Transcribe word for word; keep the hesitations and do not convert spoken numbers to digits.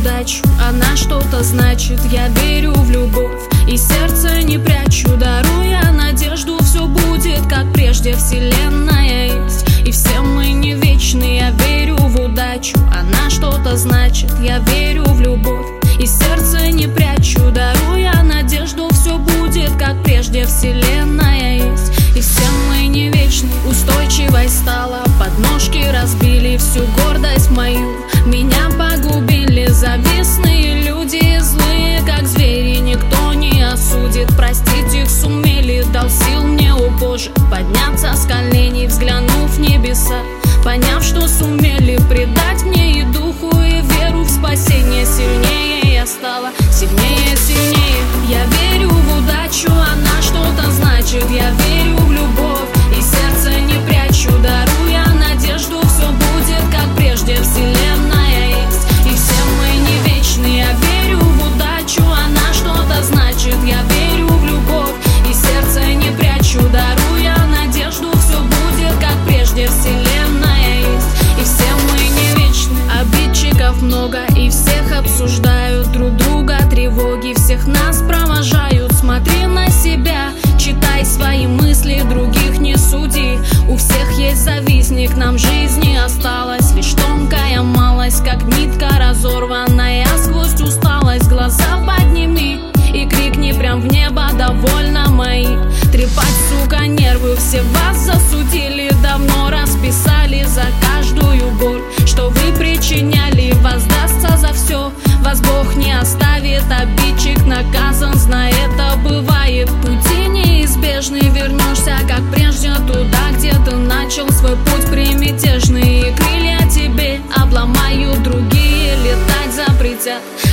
удачу, она что-то значит. Я верю в любовь и сердце не прячу, даруя надежду, все будет как прежде. Вселенная есть, и все мы не вечны. Я верю в удачу, она что-то значит. Я верю в любовь и сердце не прячу, даруя надежду, все будет как прежде. Вселенная есть, и все мы не вечны. Устойчивой стала, подножки разбили всю гордость мою. Меня погубили завистные люди, злые как звери, никто не осудит. Простить их сумели, дал сил мне, о Боже, подняться с коленей, взглянув в небеса, поняв, что сумели предать мне и духу, и веру в спасение. Сильнее я стала, сильнее, сильнее. Я верю в удачу, она что-то значит. Я верю в любовь и сердце не прячу, даруя надежду, все будет как прежде. Вселенная есть, и все мы не вечны. Я верю в удачу, она что-то значит. Я верю в любовь и сердце не прячу, даруя надежду, все будет как прежде. Вселенная есть, и все мы не вечны. Обидчиков много, и всех обсуждают, друг друга тревоги всех нас провожают. Смотри на себя, читай свои мысли, других не суди. У всех есть завистник, нам жизни осталось лишь тонкая малость, как нитка разорванная сквозь усталость. Глаза подними и крикни прям в небо: довольно мои. Трепать, сука, нервы, все вас засудили, давно расписали за каждую боль, что вы причиняли. Воздастся за все, вас Бог не оставит, обидчик наказан, знай, это бывает. Пути неизбежны, вернешься как прежде туда, где ты начал свой путь примятежный. И крылья тебе обломают, другие летать запретят.